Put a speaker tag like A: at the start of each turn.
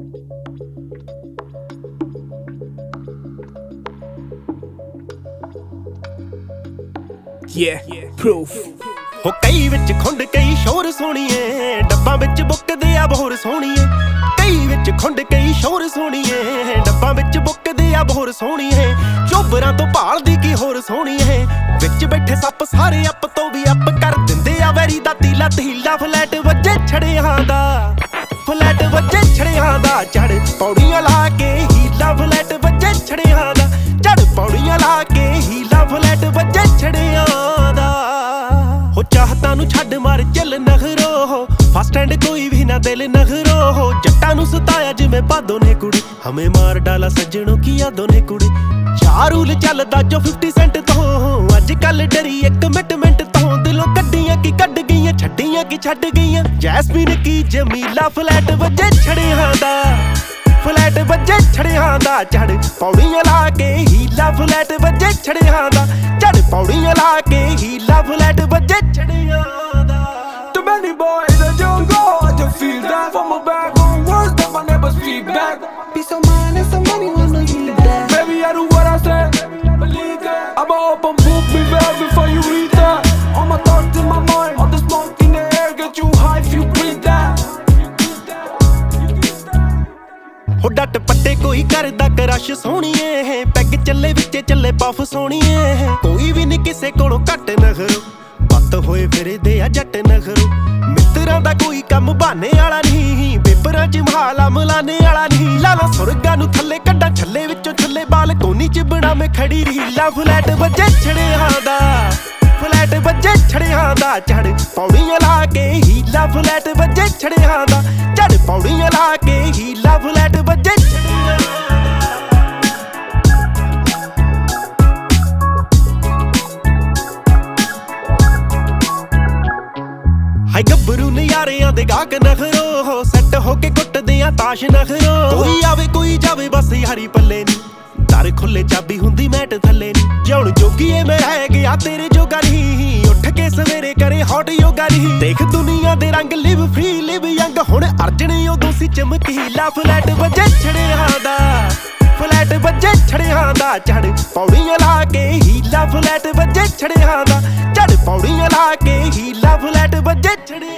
A: proof ਹੋ ਕਈ ਵਿੱਚ ਖੁੰਡ ਕਈ ਸ਼ੋਰ ਸੋਹਣੀਏ ਡੱਬਾਂ ਵਿੱਚ ਬੁੱਕਦੇ ਆ ਬੋਰ ਸੋਹਣੀਏ ਕਈ ਵਿੱਚ ਖੁੰਡ ਕਈ ਸ਼ੋਰ ਸੋਹਣੀਏ ਡੱਬਾਂ ਵਿੱਚ ਬੁੱਕਦੇ ਆ ਬੋਰ ਸੋਹਣੀਏ ਚੋਬਰਾਂ ਤੋਂ ਭਾਲਦੀ ਕੀ ਹੋਰ ਸੋਹਣੀਏ ਵਿੱਚ ਬੈਠੇ ਸੱਪ ਸਾਰੇ ਅੱਪ ਤੋਂ ਵੀ ਅੱਪ ਕਰ ਦਿੰਦੇ ਆ ਵੈਰੀ ਦਾ ਤੀਲਾ ਤੀਲਾ ਫਲੈਟ ਵੱਜੇ ਛੜਿਆਂ ਦਾ ਫਲੈਟ ਵੱਜੇ ਛੜਿਆਂ ਦਾ ਚੜ ਪੌੜੀਆਂ ਲਾ ਕੇ ਹੀਲਾ ਫਲੈਟ ਵੱਜੇ ਛੜਿਆਂ ਦਾ ਚੜ ਪੌੜੀਆਂ ਲਾ ਕੇ ਹੀਲਾ ਫਲੈਟ ਵੱਜੇ ਛੜਿਆਂ ਦਾ ਹੋ ਚਾਹਤਾਂ ਨੂੰ ਛੱਡ ਮਾਰ ਚੱਲ ਨਖਰੋ ਫਸਟ ਐਂਡ ਕੋਈ ਵੀ ਨਾ ਦਿਲ ਨਖਰੋ ਜੱਟਾਂ ਨੂੰ ਸਤਾਇਆ ਜਿਵੇਂ ਬਾਦੋਂ ਨੇ ਕੁੜੀ ਹਮੇ ਮਾਰ ਡਾਲਾ ਸੱਜਣੋ ਕੀ ਯਾਦੋਂ ਨੇ ਕੁੜੀ ਚਾਰ ਰੂਲ ਚੱਲਦਾ ਜੋ 50 ਸੈਂਟ ਤੋਂ ਅੱਜ ਕੱਲ ਡਰੀ ਇੱਕ ਮਿੰਟ ਤੋਂ ਦਿਲੋਂ ਕੱਢੀਆਂ ਕੀ ਕੱਢ ਗਈਆਂ ਛੱਡੀਆਂ ਕੀ ਛੱਡ ਗਈਆਂ ਜੈਸਮੀਨ ਕੀ ਜਮੀਲਾ ਫਲੈਟ ਵੱਜੇ ਛੜਿਆਂ ਦਾ ਫਲੈਟ ਵੱਜੇ ਛੜਿਆਂ ਦਾ ਚੜ ਪੌੜੀਆਂ ਲਾ ਕੇ ਹੀਲਾ ਫਲੈਟ ਵੱਜੇ ਛੜਿਆਂ ਦਾ ਚੜ ਪੌੜੀਆਂ ਲਾ ਕੇ ਹੀਲਾ ਫਲੈਟ ਵੱਜੇ ਛੜਿਆਂ ਦਾ
B: Too many boys that don't go, I just feel that from my back on words that my neighbors speak back.
C: Peace of mind and some money when you need that.
B: Baby, I do what I say, believe that. I'm a open book, be fair before you read that. All my thoughts in my mind, all the smoke in the air, get you high if you breathe that.
A: ਹੋ ਡੱਟ ਪੱਟੇ ਕੋਈ ਕਰਦਾ crush ਸੋਹਣੀਏ peg ਚੱਲੇ ਵਿੱਚ ਚੱਲੇ puff ਸੋਹਣੀਏ ਕੋਈ ਵੀ ਨੀ ਕਿਸੇ ਕੋਲੋਂ ਘੱਟ ਨਖਰੋ ਬੱਤ ਹੋਏ ਫਿਰਦੇ ਆ ਜੱਟ ਨਖਰੋ ਮਿੱਤਰਾਂ ਦਾ ਕੋਈ ਕੰਮ ਬਹਾਨੇ ਵਾਲਾ ਨਹੀਂ ਪੇਪਰਾਂ 'ਚ ਮਹਾਲਾ ਮਲਾਨੇ ਵਾਲਾ ਨਹੀਂ ਲਾਲਾ ਸੁਰਗਾਂ ਨੂੰ ਥੱਲੇ ਕੱਢਾਂ ਛੱਲੇ ਵਿੱਚੋਂ ਛੱਲੇ ਬਾਲ ਕੋਨੀ 'ਚ ਬਣਾਵੇਂ ਖੜੀ ਰੀਲਾ ਫਲੈਟ ਵੱਜੇ ਛੜਿਆਂ ਦਾ ਫਲੈਟ ਵੱਜੇ ਛੜਿਆਂ ਦਾ ਚੜ ਪੌੜੀਆਂ ਲਾ ਕੇ ਹੀਲਾ ਫਲੈਟ ਵੱਜੇ ਛੜਿਆਂ ਦਾ ਚੜ ਪੌੜੀਆਂ ਲਾ ਕੇ ਹੀਲਾ ਫਲੈਟ ਵੱਜੇ ਛੜਿਆਂ ਦਾ ਹਾਈ ਗੱਭਰੂ ਨਜ਼ਾਰਿਆਂ ਦੇ ਗਾਹਕ ਨਖਰੋ ਸੈੱਟ ਹੋ ਕੇ ਕੁੱਟਦੇ ਆ ਤਾਸ਼ ਨਖਰੋ ਕੋਈ ਆਵੇ ਕੋਈ ਜਾਵੇ ਬਸ ਯਾਰੀ ਪੱਲੇ ਨੀ ਦਰ ਖੁੱਲੇ ਚਾਬੀ ਹੁੰਦੀ ਮੈਟ ਥੱਲੇ ਨੀ ਜਿਉਣ ਜੋਗੀਏ ਮੈਂ ਰਹਿ ਗਿਆ ਤੇਰੇ ਜੋਗਾ ਨਹੀਂ ਉੱਠ ਕੇ ਸਵੇਰੇ ਕਰੇ ਹੌਟ ਯੋਗਾ ਨਹੀਂ ਦੇਖ ਦੁਨੀਆ ਦੇ ਰੰਗ ਲਿਵ ਫ੍ਰੀ ਲਿਵ ਯੰਗ ਹੁਣ ਅਰਜਣੇ ਉਦੋਂ ਸੀ ਚਮਕੀਲਾ ਫਲੈਟ ਵੱਜੇ ਛੜਿਆਂ ਦਾ ਫਲੈਟ ਵੱਜੇ ਛੜਿਆਂ ਦਾ ਚੜ ਪੌੜੀਆਂ ਲਾ ਕੇ ਹੀਲਾ ਫਲੈਟ ਵੱਜੇ ਛੜਿਆਂ ਦਾ ਚੜ ਪੌੜੀਆਂ ਲਾ ਕੇ ਹੀਲਾ ਫਲੈਟ ਵੱਜੇ ਛੜਿਆਂ